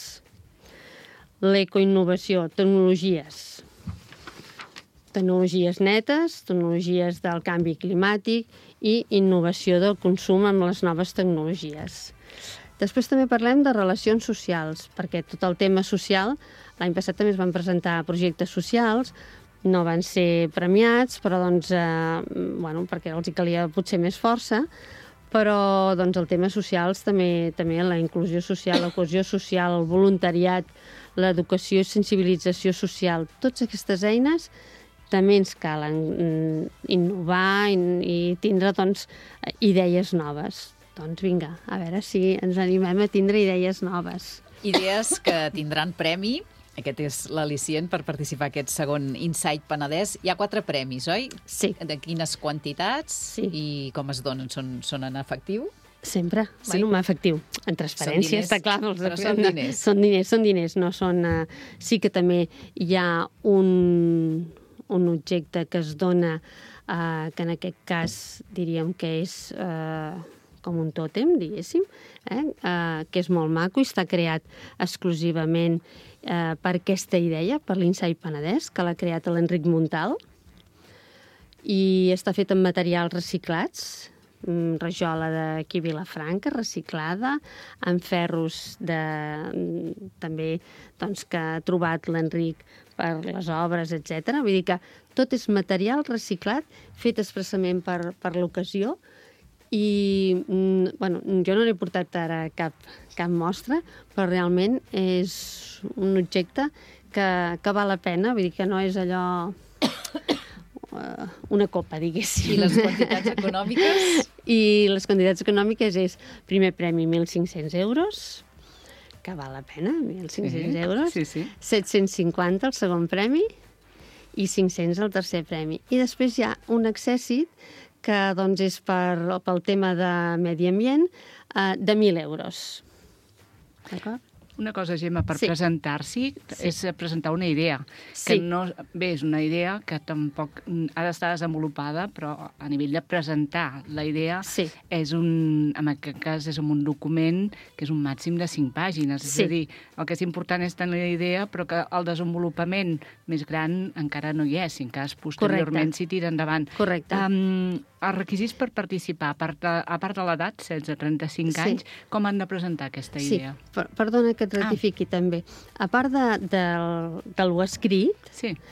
L'ecoinnovació, tecnologies. Tecnologies netes, tecnologies del canvi climàtic i innovació del consum amb les noves tecnologies. Després també parlem de relacions socials, perquè tot el tema social, l'any passat també es van presentar projectes socials, no van ser premiats, però perquè els hi calia potser més força, però el tema socials també la inclusió social, la cohesió social, el voluntariat, l'educació i sensibilització social, totes aquestes eines també ens calen innovar i tindre idees noves. Doncs vinga, a veure si ens animem a tindre idees noves. Idees que tindran premi. Aquest és l'al·licient per participar en aquest segon Insight Penedès. Hi ha 4 premis, oi? Sí. De quines quantitats? Sí. I com es donen? Són en efectiu? Sempre. Sí. Bueno, en efectiu. En transferència, està clar. Però són diners. Són diners, no són... Sí que també hi ha un objecte que es dona, que en aquest cas diríem que és... com un tòtem, diguéssim, que és molt maco i està creat exclusivament per aquesta idea, per l'Insight Penedès, que l'ha creat l'Enric Montal, i està fet amb materials reciclats, rajola d'aquí Vilafranca, reciclada, amb ferros també que ha trobat l'Enric per les obres, etc. Vull dir que tot és material reciclat, fet expressament per l'ocasió, I, bueno, jo no n'he portat ara cap mostra, però realment és un objecte que val la pena, vull dir que no és allò una copa, diguéssim. I les quantitats econòmiques? I les quantitats econòmiques és primer premi 1.500 euros, que val la pena, 1.500 euros, 750 el segon premi i 500 el tercer premi. I després hi ha un accèssit que doncs, és pel tema de medi ambient de 1.000 euros. D'acord? Una cosa, Gemma, per presentar-s'hi és presentar una idea. Que no, bé, és una idea que tampoc ha d'estar desenvolupada, però a nivell de presentar la idea és en aquest cas és un document que és un màxim de 5 pàgines. És a dir, el que és important és tenir la idea, però que el desenvolupament més gran encara no hi és, si encara posteriorment s'hi tira endavant. Correcte. Els requisits per participar, a part de l'edat, 16-35 anys, com han de presentar aquesta idea? Sí, perdona que et ratifiqui també. A part de lo escrit,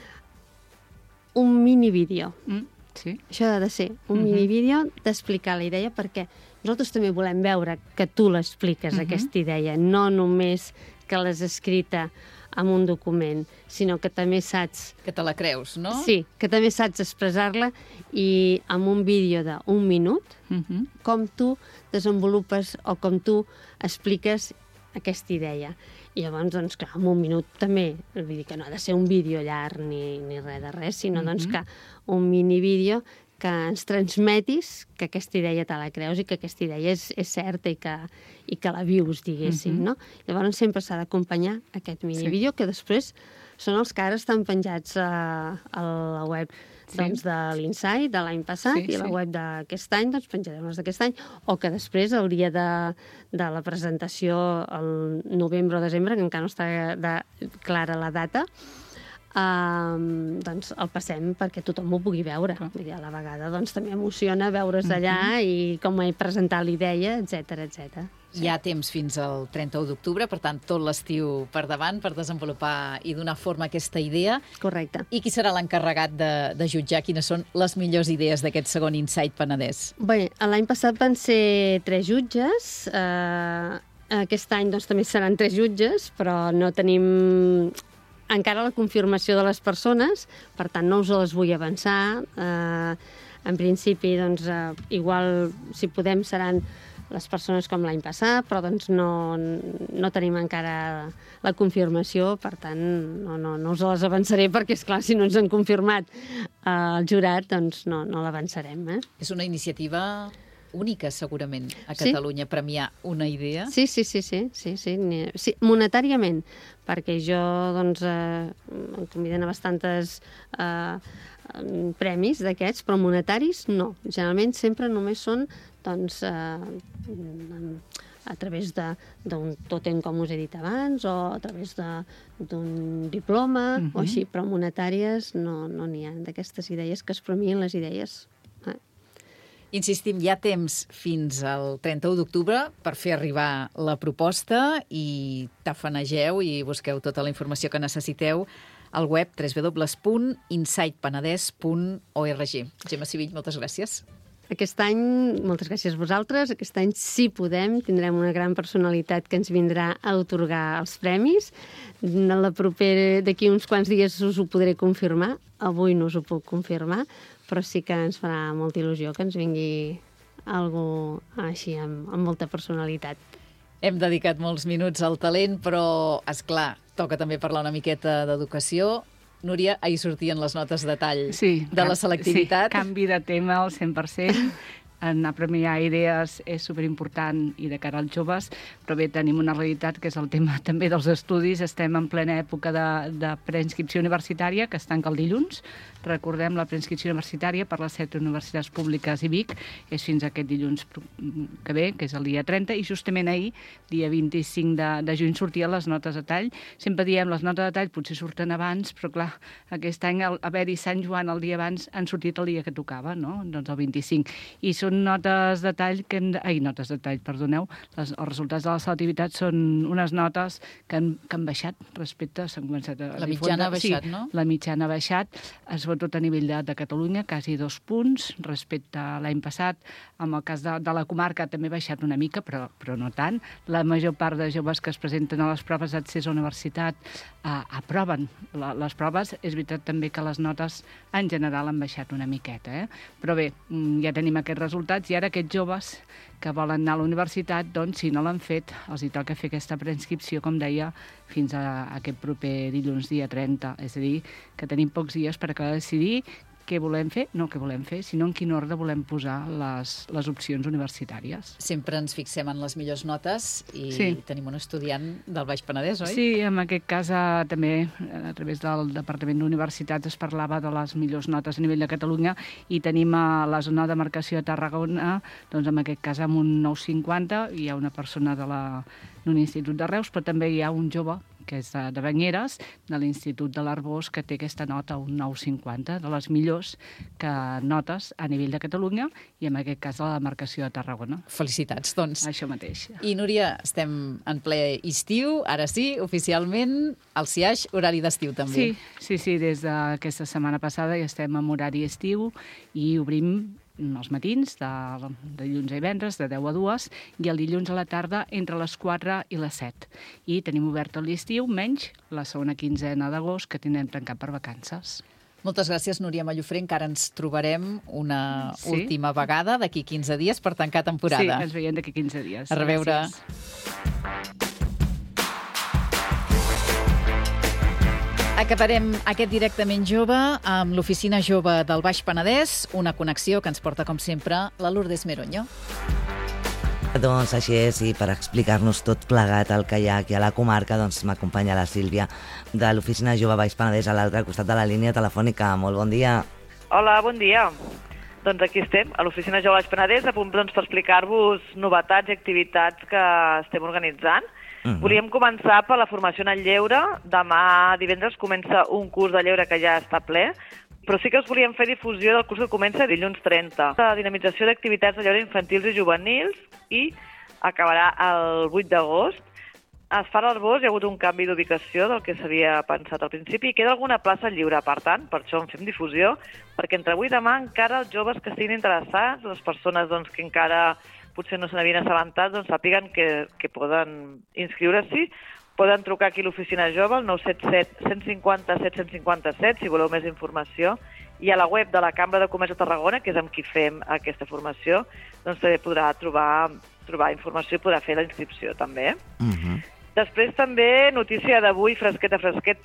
un minivídeo. Això ha de ser un minivídeo d'explicar la idea, perquè nosaltres també volem veure que tu l'expliques, aquesta idea, no només que l'has escrita en un document, sinó que també saps... Que te la creus, no? Sí, que també saps expressar-la i amb un vídeo d'1 minut, com tu desenvolupes o com tu expliques aquesta idea. I llavors, doncs, clar, en 1 minut també, vull dir que no ha de ser un vídeo llarg ni res de res, sinó doncs, que un minivídeo que ens transmetis que aquesta idea te la creus i que aquesta idea és certa i que la vius, diguéssim, no? Llavors sempre s'ha d'acompanyar aquest minivídeo, que després són els que ara estan penjats a la web doncs, de l'Insight de l'any passat i la web d'aquest any, doncs penjarem les d'aquest any, o que després hauria de la presentació al novembre o desembre, que encara no està clara la data, doncs el passem perquè tothom ho pugui veure. Vull dir, a la vegada doncs, també emociona veure's allà i com he presentat l'idea, etc. Hi ha temps fins al 31 d'octubre, per tant, tot l'estiu per davant per desenvolupar i donar forma a aquesta idea. Correcte. I qui serà l'encarregat de jutjar quines són les millors idees d'aquest segon Insight Penedès? Bé, l'any passat van ser 3 jutges. Aquest any doncs, també seran 3 jutges, però no tenim encara la confirmació de les persones, per tant no us les vull avançar. En principi, doncs, igual, si podem, seran les persones com l'any passat, però doncs no tenim encara la confirmació, per tant no us les avançaré perquè, esclar, si no ens han confirmat el jurat, doncs no l'avançarem. És una iniciativa única, segurament, a Catalunya, premiar una idea? Sí, monetàriament, perquè jo, doncs, em conviden a bastantes premis d'aquests, però monetaris no. Generalment sempre només són, doncs, a través d'un tòtem, com us he dit abans, o a través d'un diploma, o així, però monetàries no n'hi ha, d'aquestes idees que es premien les idees. Insistim, hi ha temps fins al 31 d'octubre per fer arribar la proposta i tafanegeu i busqueu tota la informació que necessiteu al web www.insightpenedès.org. Gemma Sivill, moltes gràcies. Aquest any, moltes gràcies a vosaltres, aquest any, si podem, tindrem una gran personalitat que ens vindrà a atorgar els premis. D'aquí uns quants dies us ho podré confirmar, avui no us ho puc confirmar, però sí que ens farà molta il·lusió que ens vingui algú així, amb molta personalitat. Hem dedicat molts minuts al talent, però, esclar, toca també parlar una miqueta d'educació. Núria, ahir sortien les notes de tall de la selectivitat. Sí, canvi de tema al 100%. Anar a premiar idees és superimportant i de cara als joves, però bé, tenim una realitat que és el tema també dels estudis. Estem en plena època de preinscripció universitària, que es tanca el dilluns. Recordem, la preinscripció universitària per les 7 universitats públiques i Vic és fins aquest dilluns que ve, que és el dia 30, i justament ahir, dia 25 de juny, sortien les notes de tall. Sempre diem, les notes de tall potser surten abans, però clar, aquest any, al haver-hi Sant Joan el dia abans, han sortit el dia que tocava, no? Doncs el 25. I són són notes de tall perdoneu. Els resultats de la selectivitat són unes notes que han baixat respecte, s'han començat a La mitjana ha baixat, no? La mitjana ha baixat, sobretot a nivell de Catalunya, quasi 2 punts respecte a l'any passat. En el cas de la comarca també ha baixat una mica, però no tant. La major part de joves que es presenten a les proves d'accés a la universitat aproven les proves. És veritat també que les notes en general han baixat una miqueta, però bé, ja tenim aquests resultats i ara aquests joves que volen anar a la universitat, doncs, si no l'han fet, els hi toca fer aquesta preinscripció, com deia, fins a aquest proper dilluns, dia 30. És a dir, que tenim pocs dies per acabar de decidir què volem fer, no què volem fer, sinó en quin ordre volem posar les opcions universitàries. Sempre ens fixem en les millors notes i tenim un estudiant del Baix Penedès, oi? Sí, en aquest cas també a través del Departament d'Universitats es parlava de les millors notes a nivell de Catalunya i tenim a la zona de demarcació de Tarragona, doncs en aquest cas amb un 9,50, hi ha una persona d'un institut de Reus, però també hi ha un jove que és de Banyeres, de l'Institut de l'Arbós, que té aquesta nota, un 9,50, de les millors notes a nivell de Catalunya i en aquest cas a la demarcació de Tarragona. Felicitats, doncs. Això mateix. I Núria, estem en ple estiu, ara sí, oficialment, al CIAix, horari d'estiu també. Sí, des d'aquesta setmana passada ja estem en horari estiu i obrim els matins, de dilluns a divendres, de 10 a 2, i el dilluns a la tarda entre les 4 i les 7. I tenim obert l'estiu, menys la segona quinzena d'agost, que tindrem tancat per vacances. Moltes gràcies, Núria Mallofré. Encara ens trobarem una última vegada d'aquí 15 dies per tancar temporada. Sí, ens veiem d'aquí 15 dies. A reveure. Acabarem aquest directament jove amb l'Oficina Jove del Baix Penedès, una connexió que ens porta, com sempre, la Lourdes Meroño. Doncs així és, i per explicar-nos tot plegat el que hi ha aquí a la comarca, doncs m'acompanya la Sílvia de l'Oficina Jove Baix Penedès a l'altre costat de la línia telefònica. Molt bon dia. Hola, bon dia. Doncs aquí estem, a l'Oficina Jove Baix Penedès, a punt per explicar-vos novetats i activitats que estem organitzant. Volíem començar per la formació en el lleure. Demà divendres comença un curs de lleure que ja està ple, però sí que us volíem fer difusió del curs que comença dilluns 30. La dinamització d'activitats de lleure infantils i juvenils i acabarà el 8 d'agost. Es fa a l'Arbós, hi ha hagut un canvi d'ubicació del que s'havia pensat al principi i queda alguna plaça lliure, per tant, per això en fem difusió, perquè entre avui i demà encara els joves que estiguin interessats, les persones que encara potser no se n'havien assabentat, doncs sàpiguen que poden inscriure-s'hi, poden trucar aquí a l'Oficina Jove, al 977 157 157, si voleu més informació, i a la web de la Cambra de Comerç de Tarragona, que és amb qui fem aquesta formació, doncs també podrà trobar informació i podrà fer la inscripció també. Després també, notícia d'avui, fresqueta,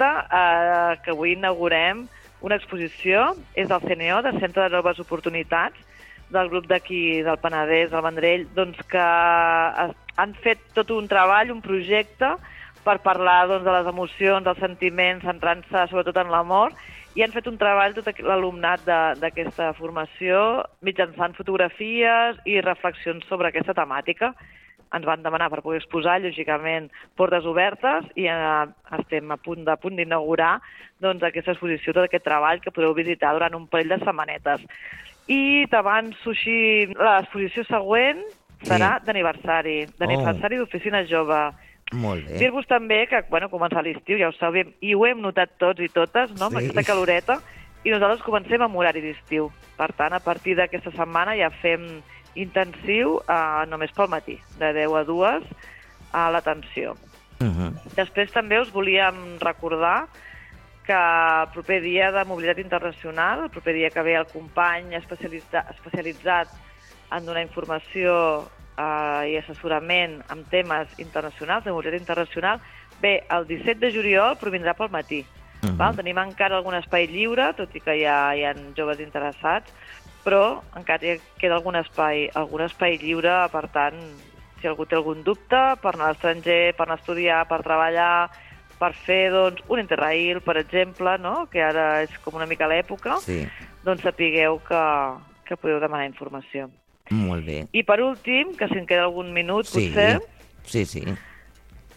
que avui inaugurem una exposició, és del CNO, del Centre de Noves Oportunitats, del grup d'aquí, del Penedès, del Vendrell, doncs que han fet tot un treball, un projecte, per parlar de les emocions, dels sentiments, centrant-se sobretot en l'amor, i han fet un treball tot l'alumnat d'aquesta formació mitjançant fotografies i reflexions sobre aquesta temàtica. Ens van demanar per poder exposar, lògicament, portes obertes, i estem a punt d'inaugurar aquesta exposició, tot aquest treball que podeu visitar durant un parell de setmanetes. I t'avanço així, l'exposició següent serà d'aniversari d'Oficina Jove. Molt bé. Dir-vos també que, començar l'estiu, ja ho sabem, i ho hem notat tots i totes, no?, amb aquesta caloreta, i nosaltres comencem amb horari d'estiu. Per tant, a partir d'aquesta setmana ja fem intensiu només pel matí, de 10 a 2 a l'atenció. Després també us volíem recordar que el proper dia de mobilitat internacional, el proper dia que ve el company especialitzat en donar informació i assessorament en temes internacionals, de mobilitat internacional, bé, el 17 de juliol provindrà pel matí. Tenim encara algun espai lliure, tot i que ja hi ha joves interessats, però encara queda algun espai lliure, per tant, si algú té algun dubte, per anar a l'estranger, per anar a estudiar, per treballar, per fer un Interrail, per exemple, que ara és com una mica l'època, doncs sapigueu que podeu demanar informació. Molt bé. I per últim, que si em queda algun minut, potser... Sí.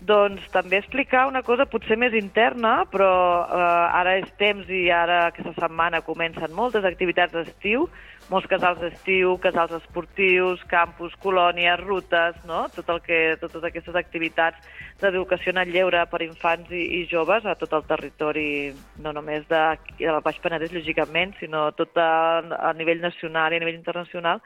Doncs també explicar una cosa potser més interna, però ara és temps i ara aquesta setmana comencen moltes activitats d'estiu, molts casals d'estiu, casals esportius, campus, colònies, rutes, no? Totes aquestes activitats d'educació en el lleure per infants i joves a tot el territori, no només del Baix Penedès, lògicament, sinó tot a nivell nacional i a nivell internacional.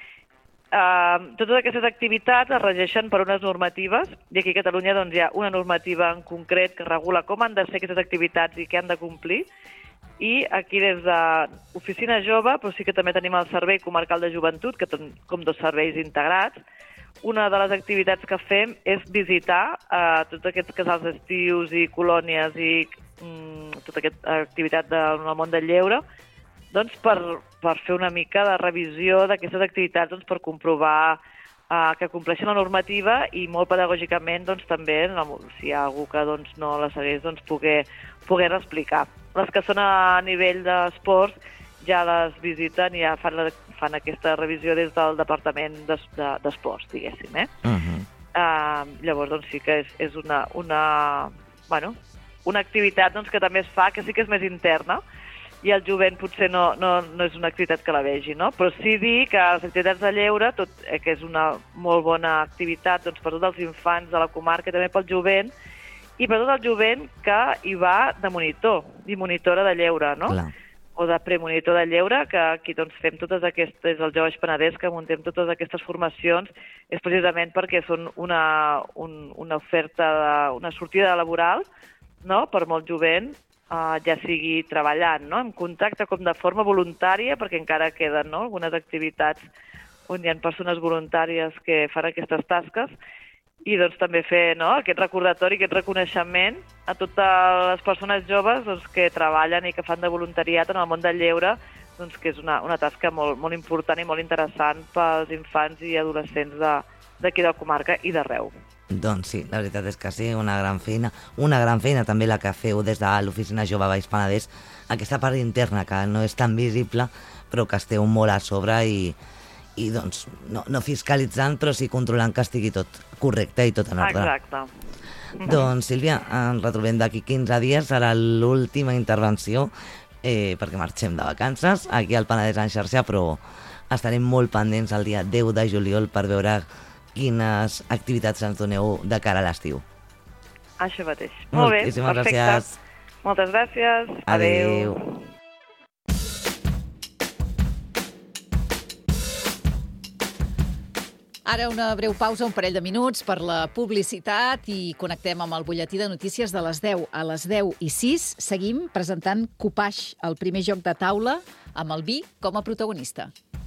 Totes aquestes activitats es regeixen per unes normatives, i aquí a Catalunya doncs, hi ha una normativa en concret que regula com han de ser aquestes activitats i què han de complir, i aquí des de l'Oficina Jove, però sí que també tenim el Servei Comarcal de Joventut, que són com dos serveis integrats. Una de les activitats que fem és visitar tots aquests casals d'estius i colònies i tota aquesta activitat del món del lleure, doncs per fer una mica de revisió d'aquestes activitats, doncs per comprovar que compleixen la normativa i molt pedagògicament doncs, també, si hi ha algú que doncs, no la segueix, doncs, poder explicar. Les que són a nivell d'esports ja les visiten i ja fan aquesta revisió des del Departament d'Esports, diguéssim. Llavors, doncs, sí que és una activitat doncs, que també es fa, que sí que és més interna, i el jovent potser no és una activitat que la vegi, no? Però sí dir que les activitats de lleure, que és una molt bona activitat doncs, per tots els infants de la comarca, també pel jovent, i per tot el jovent que hi va de monitor i monitora de lleure, no? Clar. O de premonitor de lleure, que aquí doncs, fem totes aquestes, el Joves Penedès, que muntem totes aquestes formacions, és precisament perquè són una oferta, una sortida laboral, no?, per molt jovent, ja sigui treballant, no?, en contacte com de forma voluntària, perquè encara queden, no?, algunes activitats on hi ha persones voluntàries que fan aquestes tasques, i doncs també fer, no?, aquest recordatori, aquest reconeixement a totes les persones joves doncs, que treballen i que fan de voluntariat en el món del lleure, doncs, que és una tasca molt, molt important i molt interessant pels infants i adolescents d'aquí de la comarca i d'arreu. Doncs sí, la veritat és que sí, una gran feina també la que feu des de l'Oficina Jove Baix Penedès, aquesta part interna que no és tan visible, però que esteu molt a sobre i doncs, no fiscalitzant, però sí controlant que estigui tot correcte i tot en ordre. Exacte. Doncs, Sílvia, ens retrobem d'aquí 15 dies, serà l'última intervenció, perquè marxem de vacances, aquí al Penedès en xarxa, però estarem molt pendents el dia 10 de juliol per veure quines activitats ens doneu de cara a l'estiu. Això mateix. Molt bé, moltíssimes perfecte. Gràcies. Moltes gràcies. Adéu. Ara una breu pausa, un parell de minuts per la publicitat i connectem amb el butlletí de notícies de les 10. A les 10:06 seguim presentant Copaix, el primer joc de taula amb el vi com a protagonista.